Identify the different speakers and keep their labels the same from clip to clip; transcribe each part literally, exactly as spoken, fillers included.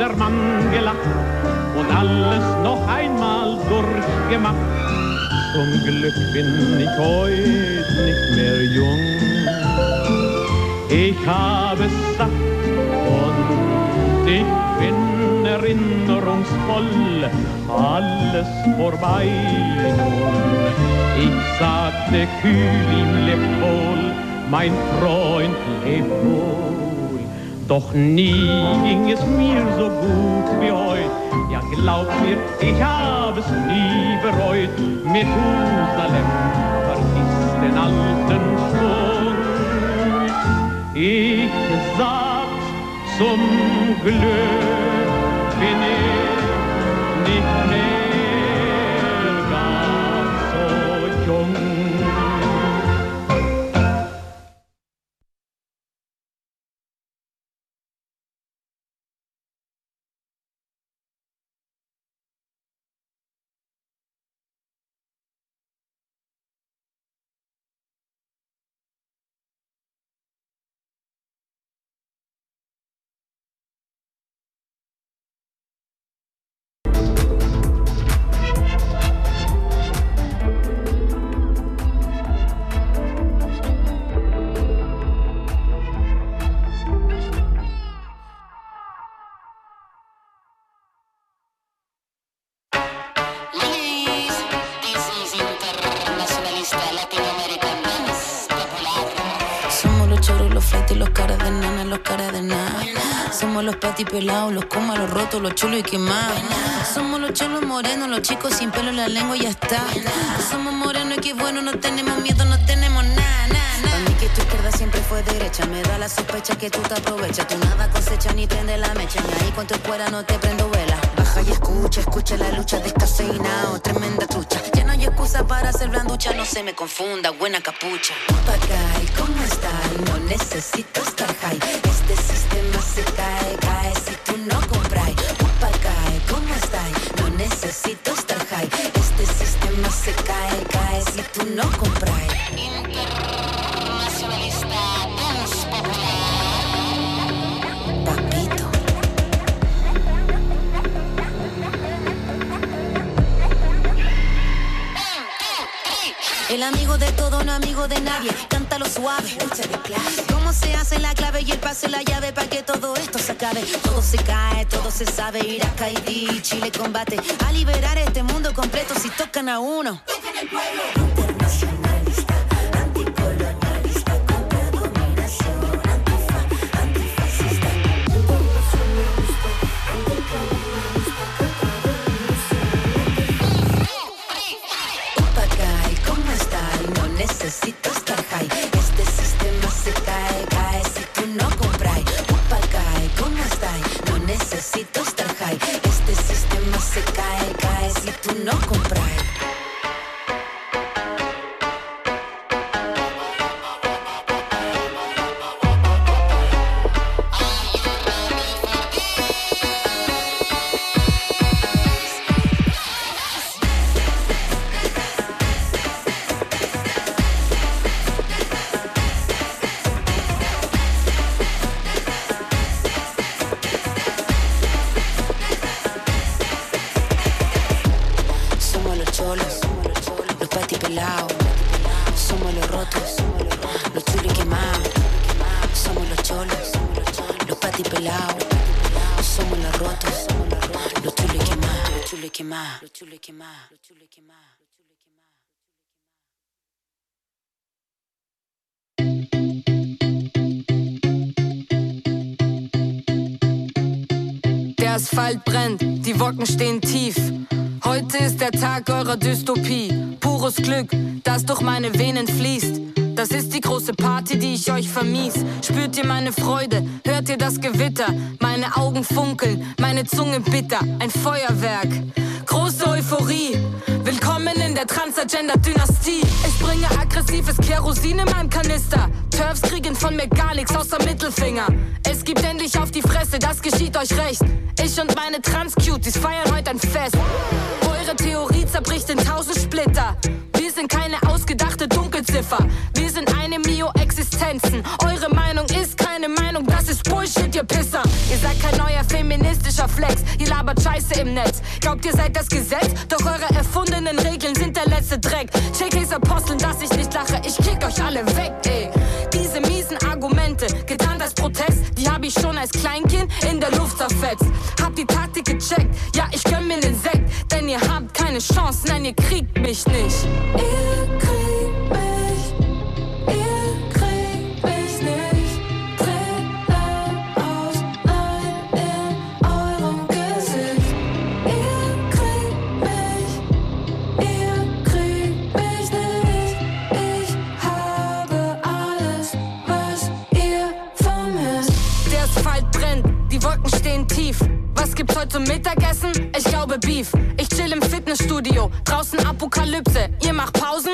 Speaker 1: der Mann gelacht und alles noch einmal durchgemacht. Zum Glück bin ich heute nicht mehr jung. Ich habe es satt und ich bin erinnerungsvoll, alles vorbei nun. Ich sagte kühl ihm leb wohl, mein Freund leb wohl. Doch nie ging es mir so gut wie heut. Ja, glaub mir, ich habe es nie bereut. Methusalem, vergiss den alten Schwung. Ich sag's, zum Glück bin ich nicht mehr ganz so jung.
Speaker 2: Somos los patis pelados, los comas, los rotos, los chulos y quemados. Somos los cholos morenos, los chicos sin pelo en la lengua y ya está. Somos morenos y qué bueno, no tenemos miedo, no tenemos nada, nada, nada. Para mí que tu izquierda siempre fue derecha, me da la sospecha que tú te aprovechas. Tú nada cosecha ni prende la mecha, ni ahí con tu escuela no te prendo vela. Baja y escucha, escucha la lucha descafeinado, tremenda trucha. Ya no hay excusa para hacer blanducha, no se me confunda, buena capucha. Papagay, ¿cómo estás? No necesito estar high. Este sistema se cae, cae si tú no compras. Papagay, ¿cómo estás? No necesito estar high. Este sistema se cae, cae si tú no compras. Internacionalista dance popular. Papito. El amigo de todo, no amigo de nadie. Cántalo suave. ¿Cómo se hace la clave y el paso y la llave para que todo esto se acabe? Todo se cae, todo se sabe. Irak, Haití, Chile combate a liberar este mundo completo si tocan a uno. Tocan el pueblo. Internacionalista, anticolonialista, contra dominación, antifa, antifascista. Internacionalista, anticolonialista, contra dominación. Papagay, ¿cómo estás? No necesito estar high. Este sistema se cae, cae si tú no compras. Papagay, ¿cómo estás? No necesito estar high. Este sistema se cae, cae si tú no compras.
Speaker 3: Der Asphalt brennt, die Wocken stehen tief. Heute ist der Tag eurer Dystopie. Pures Glück, das durch meine Venen fließt. Das ist die große Party, die ich euch vermies. Spürt ihr meine Freude? Hört ihr das Gewitter? Meine Augen funkeln, meine Zunge bitter. Ein Feuerwerk, große Euphorie. Willkommen in der Transagender-Dynastie. Ich bringe aggressives Kerosin in meinem Kanister. Turfs kriegen von mir gar nichts außer Mittelfinger. Es gibt endlich auf die Fresse, das geschieht euch recht. Ich und meine Trans-Cuties feiern heute ein Fest. Eure Theorie zerbricht in tausend Splitter. Wir sind keine ausgedachte Dunkelziffer. Wir sind eine Mio-Existenzen. Eure Meinung ist keine Meinung, das ist Bullshit, ihr Pisser. Ihr seid kein neuer Feminismus. feministischer Flex. Ihr labert Scheiße im Netz. Glaubt ihr seid das Gesetz? Doch eure erfundenen Regeln sind der letzte Dreck. J Ks Aposteln, dass ich nicht lache, ich kick euch alle weg, ey. Diese miesen Argumente, getarnt als Protest, die hab ich schon als Kleinkind in der Luft zerfetzt. Hab die Taktik gecheckt, ja ich gönn mir den Sekt, denn ihr habt keine Chance, nein ihr kriegt mich nicht. Ihr kriegt mich, ihr kriegt mich nicht. Tränen aus, nein, in eurem Gesicht. Ihr kriegt mich, ihr kriegt mich nicht. Ich habe alles, was ihr vermisst. Der Asphalt brennt, die Wolken stehen tief. Was gibt's heute zum Mittagessen? Ich glaube Beef. Ich chill im Fitnessstudio, draußen Apokalypse. Ihr macht Pausen?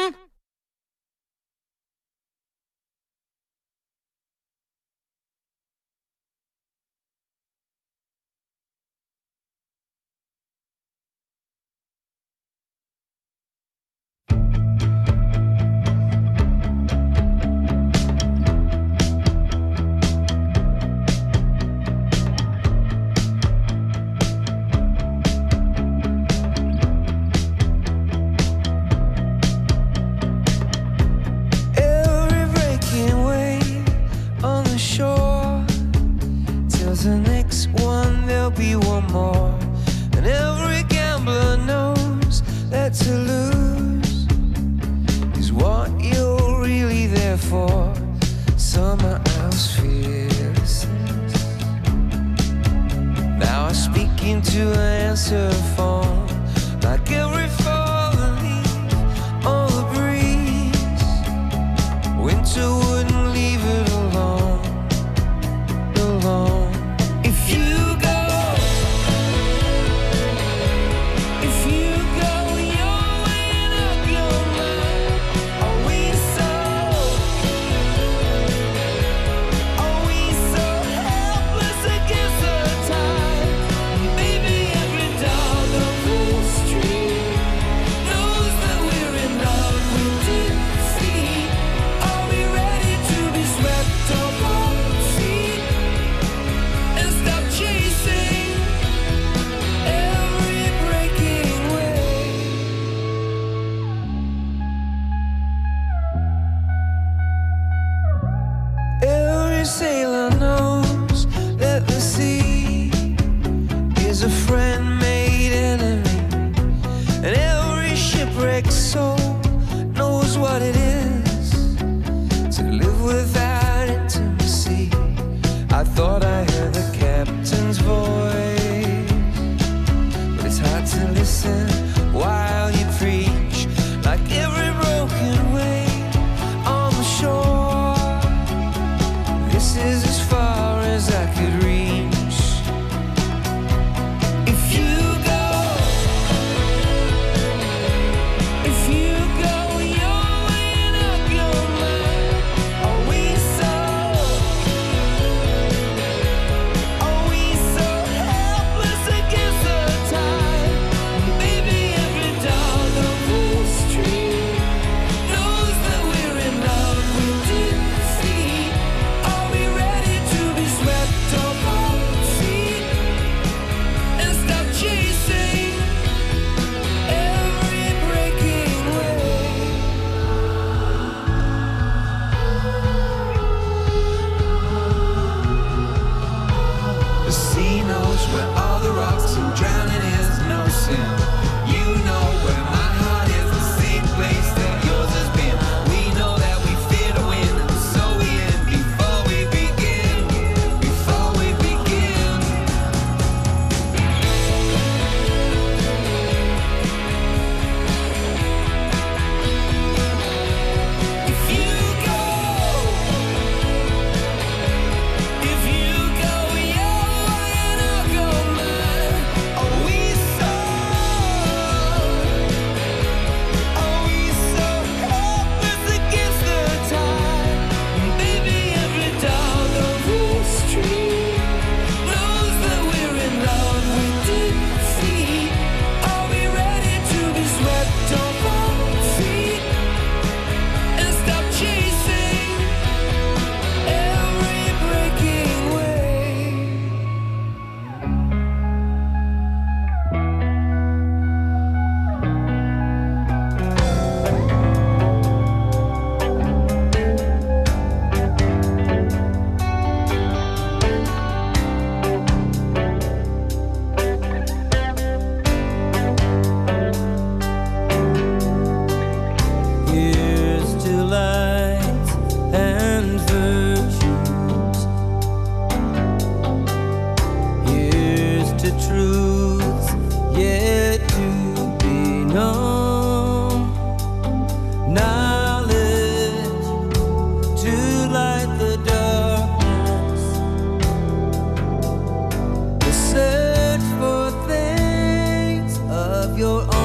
Speaker 4: We truths yet to be known. Knowledge to light the darkness. The search for things of your own.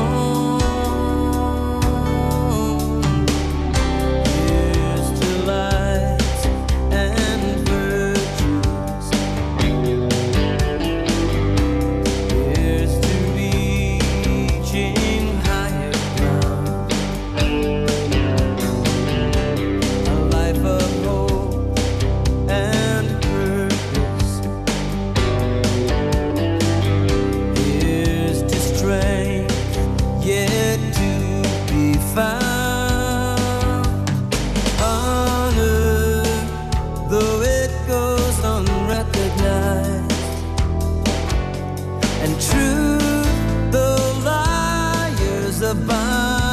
Speaker 4: Here's to light and virtues. Here's to reaching higher ground. A life of hope and purpose. Here's to strength yet to be found. Honor, though it goes unrecognized, and truth, though liars abound.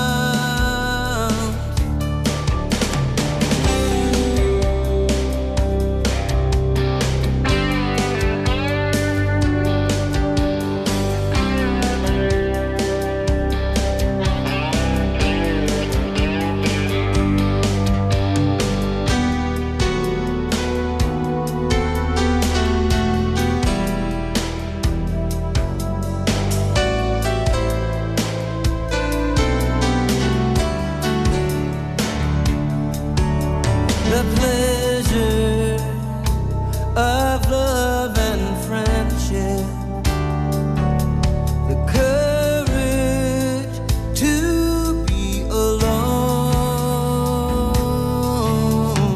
Speaker 4: The pleasure of love and friendship, the courage to be alone.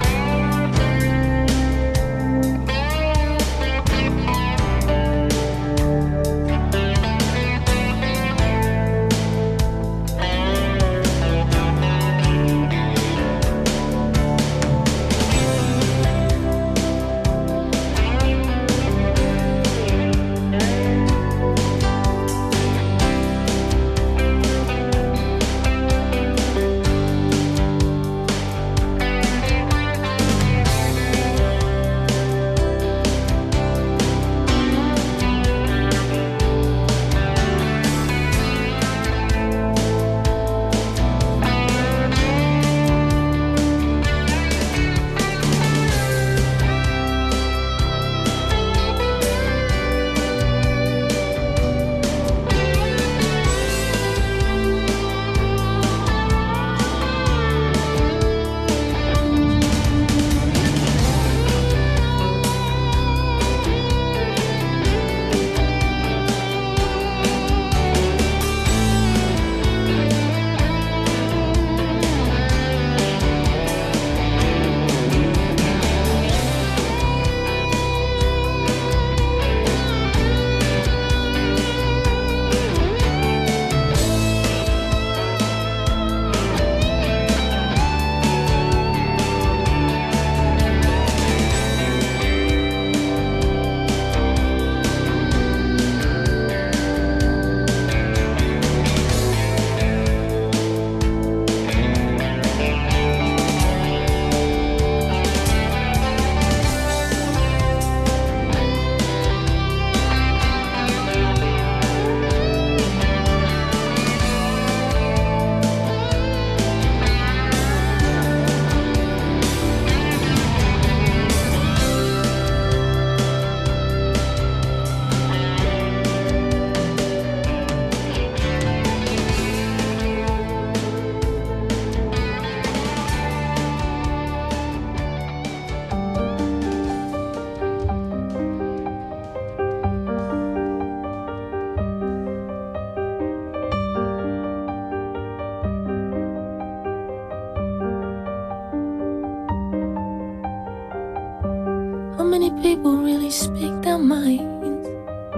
Speaker 5: How many people really speak their minds?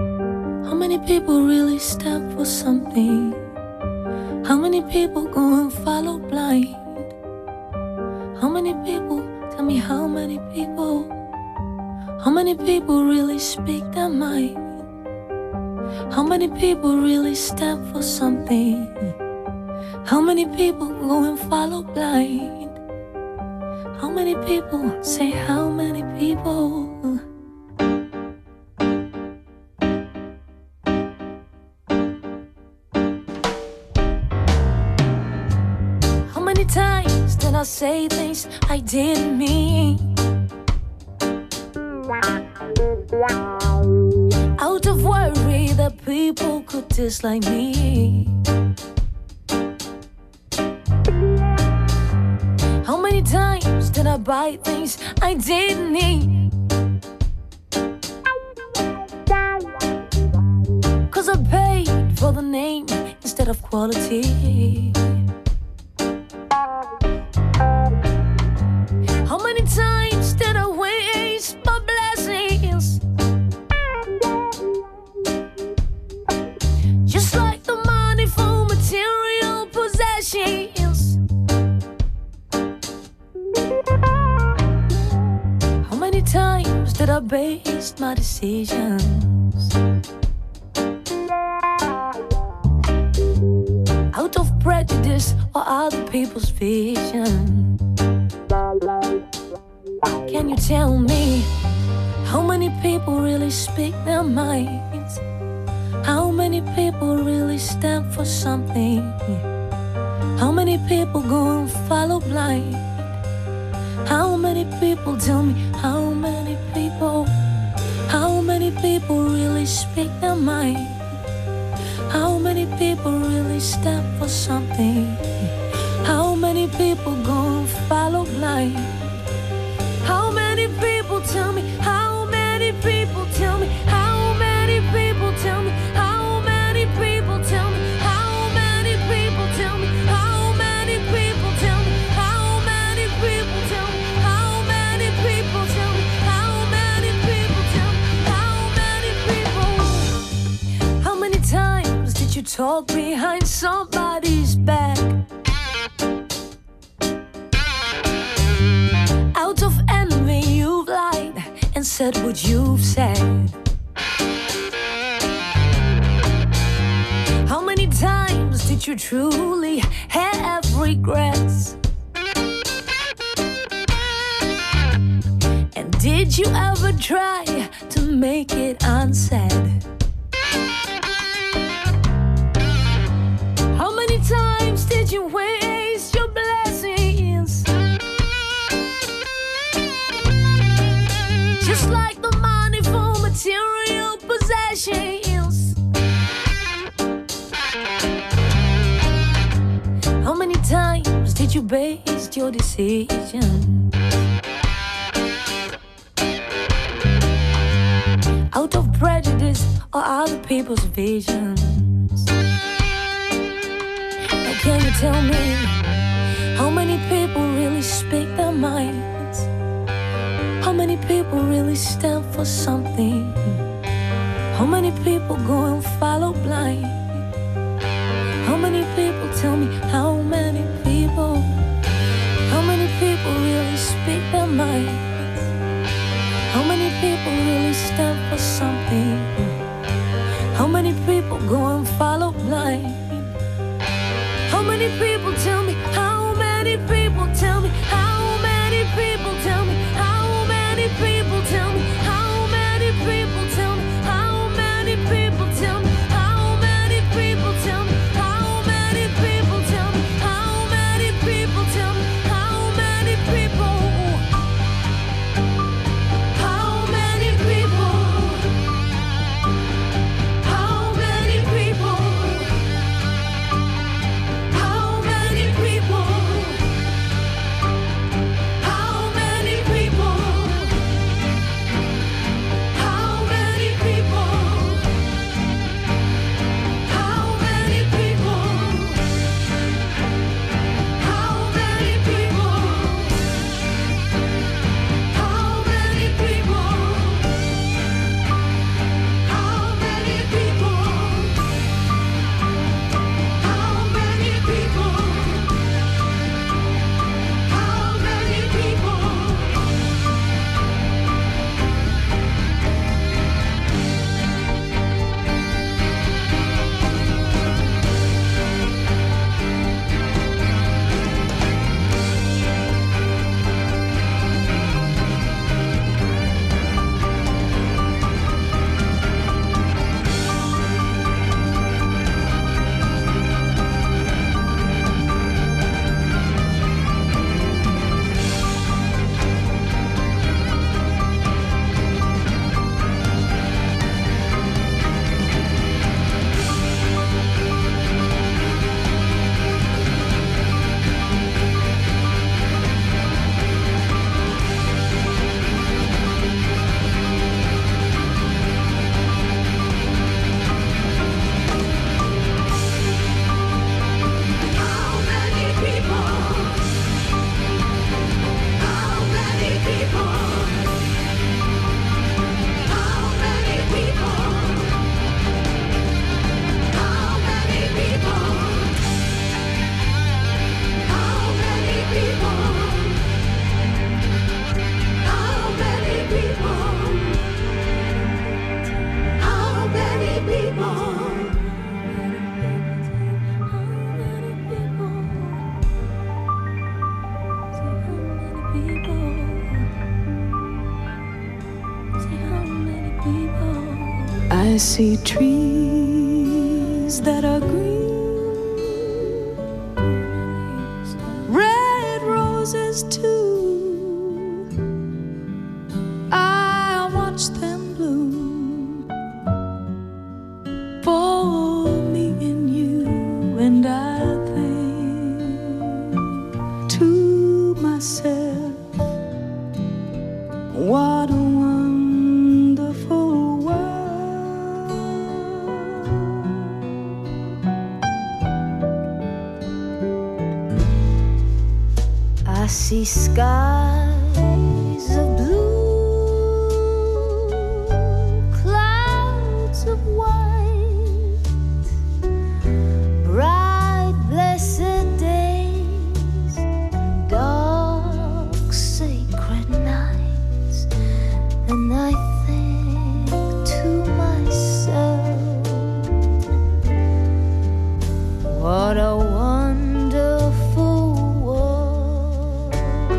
Speaker 5: How many people really stand for something? How many people go and follow blind? How many people, tell me how many people? How many people really speak their mind? How many people really stand for something? How many people go and follow blind? How many people say how many people? I say things I didn't mean. Out of worry that people could dislike me. How many times did I buy things I didn't need? Cause I paid for the name instead of quality. How many times did I waste my blessings? Just like the money for material possessions. How many times did I base my decisions out of prejudice or other people's vision? Can you tell me how many people really speak their minds? How many people really stand for something? How many people go and follow blind? How many people tell me? How many people? How many people really speak their mind? How many people really stand for something? How many people go and follow blind? How many people tell me? How many people tell me? How many people tell me? How many people tell me? How many people tell me? How many people tell me? How many people tell me? How many people tell me? How many people tell me? How many people? How many times did you talk behind somebody's back? Out of envy you've lied and said what you've said. How many times did you truly have regrets? And did you ever try to make it unsaid? How many times did you waste your blessings? Just like the money for material possessions. How many times did you base your decision out of prejudice or other people's visions? Now can you tell me how many people really speak their minds? How many people really stand for something? How many people go and follow blind? How many people tell me? How many people? How many people really speak their minds? How many people really stand for something? How many people go and follow blind? How many people tell me? How many people tell me? How many people tell me? How many people tell me? How many people tell me? How many people tell me? How many people tell me? How many people tell me? How many people tell me? How many people? I see trees that are green, red roses too. I watch them bloom for me and you, and I think to myself, what a wonderful world. I see skies of blue, clouds of white, bright blessed days, dark sacred nights, and I think to myself, what a wonderful world.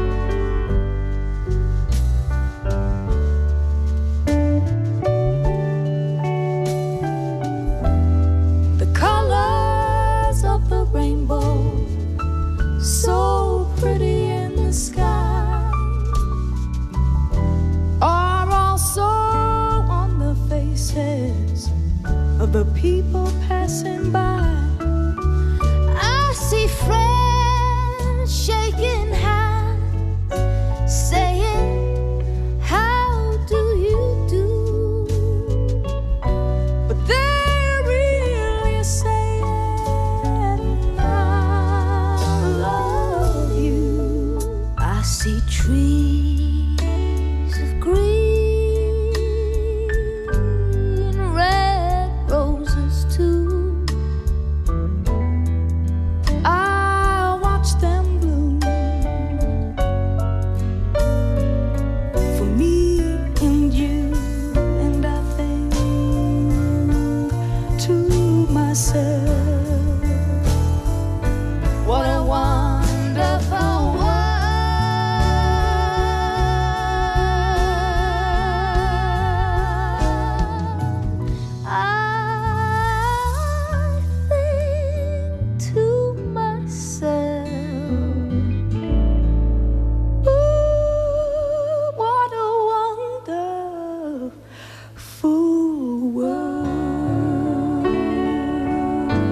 Speaker 5: The colors of the rainbow, so pretty in the sky, are also on the faces of the people passing by. I see friends shaking hands, saying, how do you do? But they're really saying, I love you. I see trees of green, red roses too. I watch them bloom for me and you, and I think to myself, what a wonderful world. I think to myself, ooh, what a wonderful world.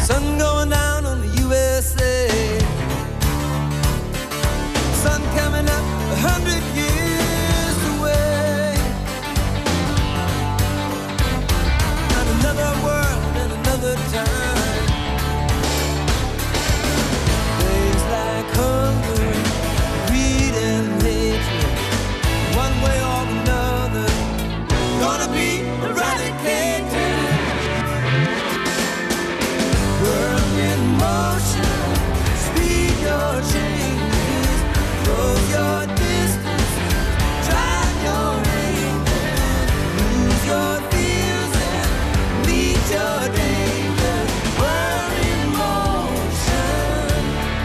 Speaker 4: Sun going down on the U S A. Sun coming up a hundred years away. On another world and another time. Things like hunger, greed and hatred, one way or another, gonna be eradicated. World in motion, speed your changes, close your distances, drive your ranges, lose your fears and meet your dangers. World in motion.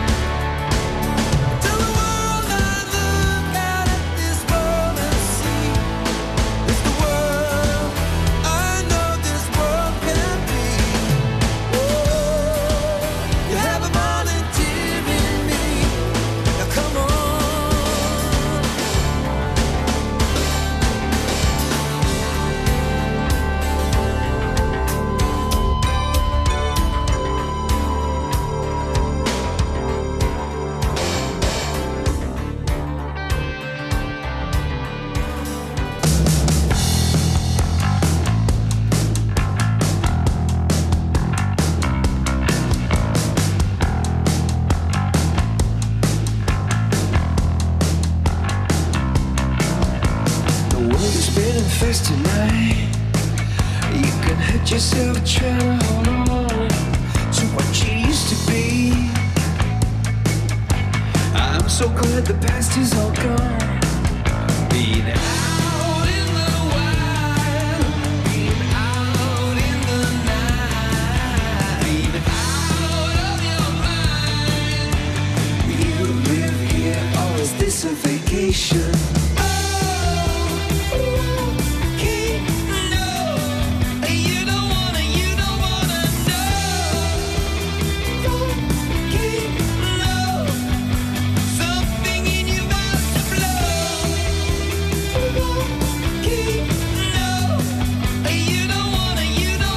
Speaker 4: Tell the world I look out at this world and see it's the world I know this world can be. Oh, you have a volunteer in me. Now come on.
Speaker 6: The world is spinning fast tonight. You can hurt yourself trying to hold on to what you used to be. I'm so glad the past is all gone.